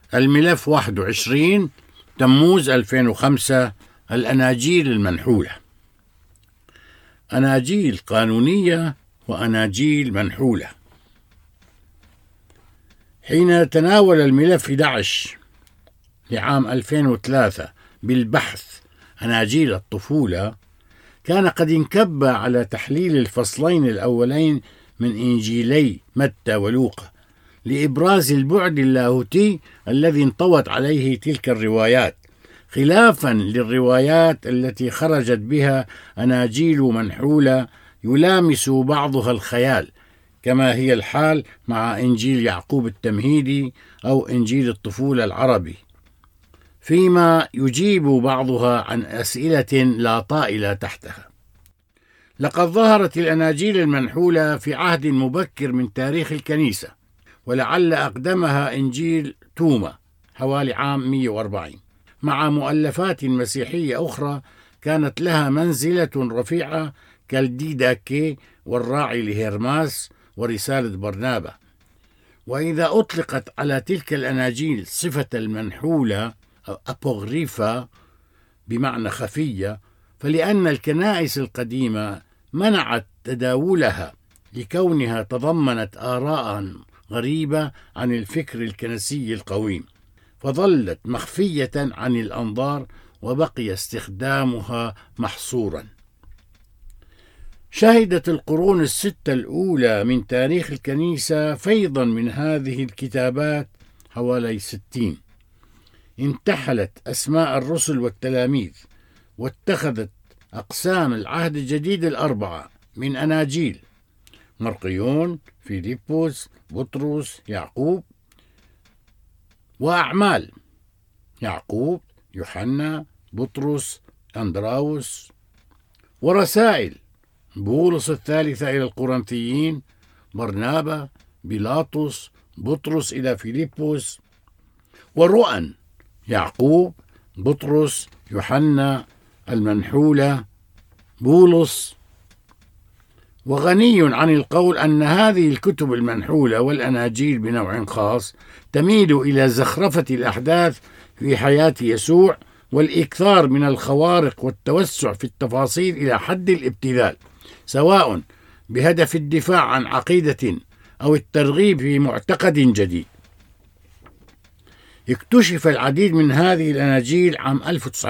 الملف 21 تموز 2005. الأناجيل المنحولة. أناجيل قانونية وأناجيل منحولة. حين تناول الملف 11 لعام 2003 بالبحث أناجيل الطفولة، كان قد انكب على تحليل الفصلين الأولين من إنجيلي متى ولوقا لإبراز البعد اللاهوتي الذي انطوت عليه تلك الروايات، خلافا للروايات التي خرجت بها أناجيل منحولة يلامس بعضها الخيال، كما هي الحال مع إنجيل يعقوب التمهيدي أو إنجيل الطفولة العربي، فيما يجيب بعضها عن أسئلة لا طائل تحتها. لقد ظهرت الأناجيل المنحولة في عهد مبكر من تاريخ الكنيسة، ولعل أقدمها إنجيل توما حوالي عام 140، مع مؤلفات مسيحية أخرى كانت لها منزلة رفيعة كالديداكي والراعي لهرماس ورسالة برنابا. وإذا أطلقت على تلك الأناجيل صفة المنحولة أو أبوغريفا بمعنى خفية، فلأن الكنائس القديمة منعت تداولها لكونها تضمنت آراء غريبة عن الفكر الكنسي القويم، فظلت مخفية عن الأنظار وبقي استخدامها محصورا. شهدت القرون الستة الأولى من تاريخ الكنيسة فيضا من هذه الكتابات حوالي 60. انتحلت أسماء الرسل والتلاميذ، واتخذت أقسام العهد الجديد 4 من أناجيل: مرقيون، فيليبوس، بطرس، يعقوب، وأعمال: يعقوب، يوحنا، بطرس، أندراوس، ورسائل: بولس الثالثة إلى القرنثيين، برنابا، بيلاطس، بطرس إلى فيليبوس، ورؤى: يعقوب، بطرس، يوحنا، المنحولة، بولس. وغني عن القول أن هذه الكتب المنحولة والأناجيل بنوع خاص تميل إلى زخرفة الأحداث في حياة يسوع والإكثار من الخوارق والتوسع في التفاصيل إلى حد الابتذال، سواء بهدف الدفاع عن عقيدة أو الترغيب في معتقد جديد. اكتشف العديد من هذه الأناجيل عام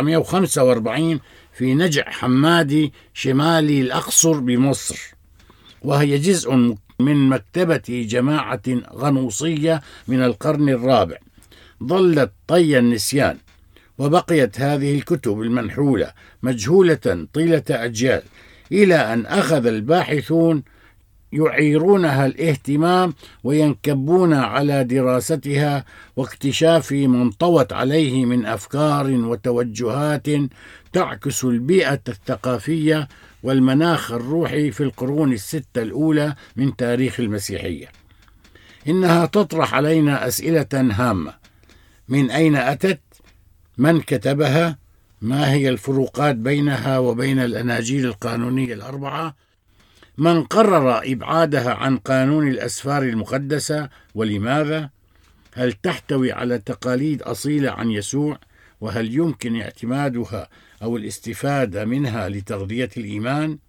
1945 في نجع حمادي شمالي الأقصر بمصر، وهي جزء من مكتبة جماعة غنوصية من القرن الرابع. ظلت طي النسيان، وبقيت هذه الكتب المنحولة مجهولة طيلة أجيال، إلى أن أخذ الباحثون يعيرونها الاهتمام وينكبون على دراستها واكتشاف ما انطوت عليه من أفكار وتوجهات تعكس البيئة الثقافية والمناخ الروحي في القرون الستة الأولى من تاريخ المسيحية. إنها تطرح علينا أسئلة هامة: من أين أتت؟ من كتبها؟ ما هي الفروقات بينها وبين الأناجيل القانونية 4؟ من قرر إبعادها عن قانون الأسفار المقدسة ولماذا؟ هل تحتوي على تقاليد أصيلة عن يسوع؟ وهل يمكن اعتمادها أو الاستفادة منها لتغذية الإيمان؟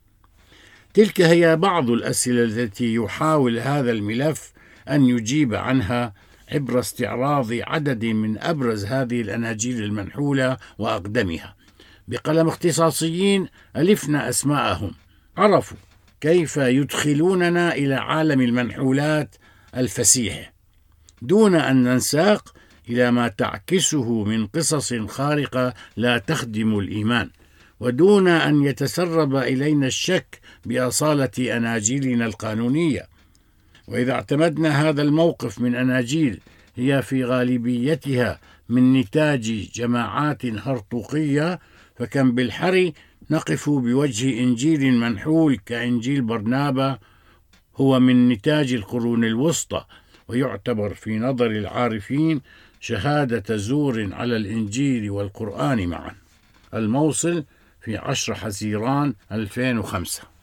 تلك هي بعض الأسئلة التي يحاول هذا الملف أن يجيب عنها عبر استعراض عدد من أبرز هذه الأناجيل المنحولة وأقدمها بقلم اختصاصيين ألفنا أسماءهم، عرفوا كيف يدخلوننا إلى عالم المنحولات الفسيح دون أن ننساق إلى ما تعكسه من قصص خارقة لا تخدم الإيمان، ودون أن يتسرب إلينا الشك بأصالة أناجيلنا القانونية. وإذا اعتمدنا هذا الموقف من أناجيل هي في غالبيتها من نتاج جماعات هرطوقية، فكم بالحري نقف بوجه إنجيل منحول كإنجيل برنابا هو من نتاج القرون الوسطى، ويعتبر في نظر العارفين شهادة زور على الإنجيل والقرآن معا. الموصل في 10 حزيران 2005.